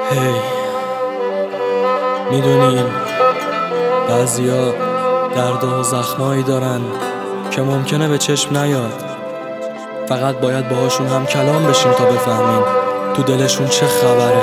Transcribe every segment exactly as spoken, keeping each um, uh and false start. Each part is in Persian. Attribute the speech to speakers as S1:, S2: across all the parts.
S1: هی میدونین بعضیا درد و زخمایی دارن که ممکنه به چشم نیاد، فقط باید باهاشون هم کلام بشین تا بفهمین تو دلشون چه خبره.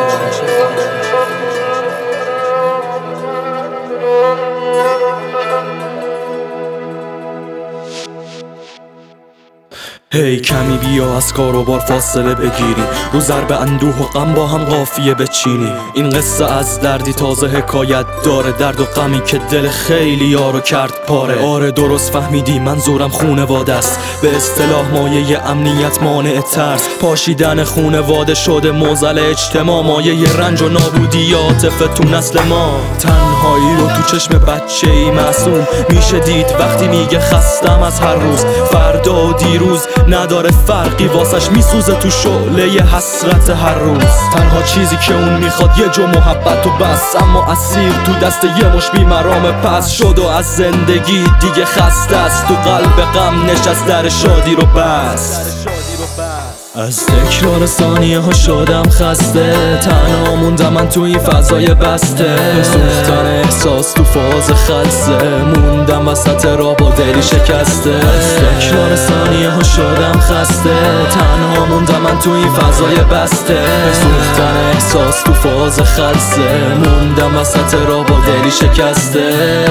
S1: هی hey, کمی بیا از کار و بار فاصله بگیری، رو ضرب اندوه و غم با هم قافیه بچینی. این قصه از دردی تازه حکایت داره، درد و غمی که دل خیلی یارو کرد پاره. آره درست فهمیدی منظورم خونواده است، به اصطلاح مایه امنیت مانع ترس. پاشیدن خونواده شده معضل اجتماع، مایه رنج و نابودی عاطفه تو نسل ما. تنهایی رو تو چشم بچه ای معصوم میشه دید وقتی میگه خستم از هر روز. فردا و دیروز نداره فرقی واسش، میسوزه تو شعله حسرت هر روز. تنها چیزی که اون میخواد یه جو محبت و بس، اما اسیر تو دست یه مش بیمرام پس شد و از زندگی دیگه خسته است. تو قلب غم نشست در شادی رو بس. از تکرار ثانیه ها شدم خسته، تنها موندم من تو این فضای بسته. سوختن احساس تو فاز خلصه، موندم وسط راه با دلی شکسته. از تکرار ثانیه ها شدم خسته، تنها موندم من تو این فضای بسته. سوختن احساس تو فاز خلصه، موندم وسط راه با دلی شکسته.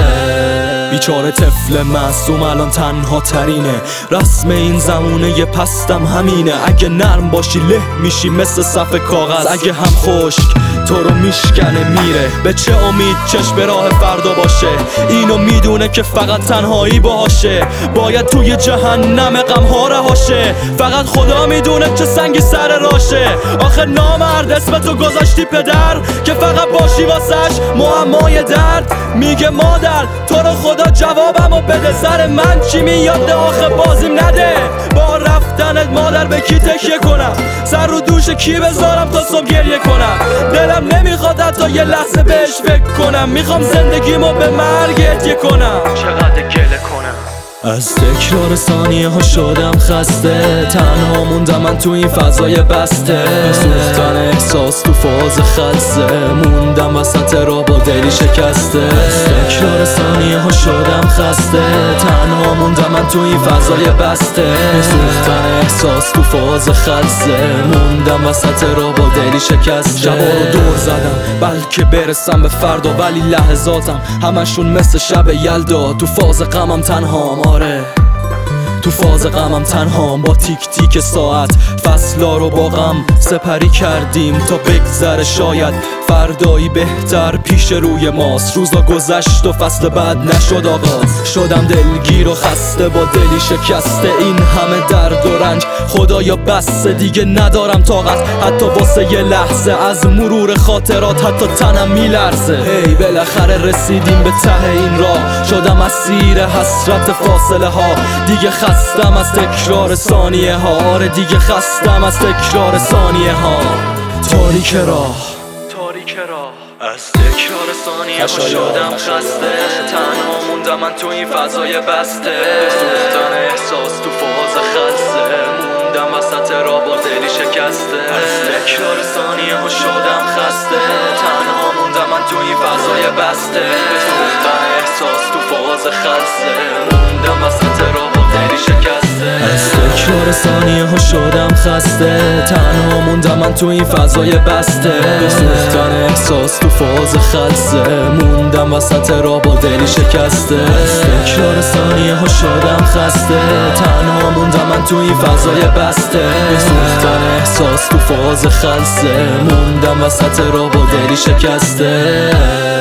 S1: بیچاره طفل معصوم الان تنها ترینه، رسم این زمونه یه پستم همینه. اگه نرم باشی له میشی مثل صف کاغذ، اگه هم خشک تو رو میشکنه میره. به چه امید چشم به راه فردا باشه، اینو میدونه که فقط تنهایی باشه. باید توی جهنم غم‌ها رهاشه، فقط خدا میدونه چه سنگی سر راشه. آخه نامرد اسم تو گذاشتی پدر که فقط باشی واسش معمای درد. میگه مادر تو رو خدا جوابمو بده، سر من چی میاد آخه بازیم نده. با رفتنت مادر به کی تکیه کنم، سر رو دوش کی بذارم تا صبح گریه کنم. دلم نمیخواد حتی یه لحظه بهش فکر کنم، میخوام زندگیمو به مرگ هدیه کنم. چقدر گله کنم. از تکرار ثانیه ها شدم خسته، تنها موندم من تو این فضای بسته. سوختن احساس تو فاز خلصه، موندم وسط راه با دلی شکسته. از تکرار ثانیه ها شدم خسته، تنها موندم من تو این فضای بسته. سوختن احساس تو فاز خلصه، موندم وسط راه با دلی شکسته. شبا رو دور زدم بلکه برسم به فردا، ولی لحظاتم همشون مثل شب یلدا. تو فاز غمم تنهام، آره تو فاز غمم تنهام. با تیک تیک ساعت فصلا رو با غم سپری کردیم تا بگذره شاید فردایی بهتر پیش روی ماست. روزا گذشت و فصل بعد نشد آغاز، شدم دلگیر و خسته با دلی شکسته. این همه درد و رنج خدایا بسه، دیگه ندارم طاقت حتی واسه یه لحظه. از مرور خاطرات حتی تنم میلرزه. هی بالاخره رسیدیم به ته این راه، شدم اسیر حسرت فاصله ها. دیگه خستم از تکرار ثانیه ها، آره دیگه خستم از تکرار ثانیه ها. تاریک راه از تکرار ثانیه ها شدم خسته، تنها موندم من تو این فضای بسته. سوختن احساس تو فاز خلصه، موندم وسط راه با دلی شکسته. از تکرار ثانیه ها شدم خسته، تنها موندم من تو این فضای بسته. سوختن احساس تو فاز خلصه، موندم وسط راه با دلی شکسته. از تکرار ثانیه ها شدم خسته، تنها موندم من تو این فضای بسته. سوختن احساس تو فاز خلصه، موندم وسط راه با دلی شکسته. از تکرار ثانیه ها شدم خسته، تنها موندم من تو این فضای بسته. سوختن احساس تو فاز خلصه، موندم وسط راه با دلی شکسته.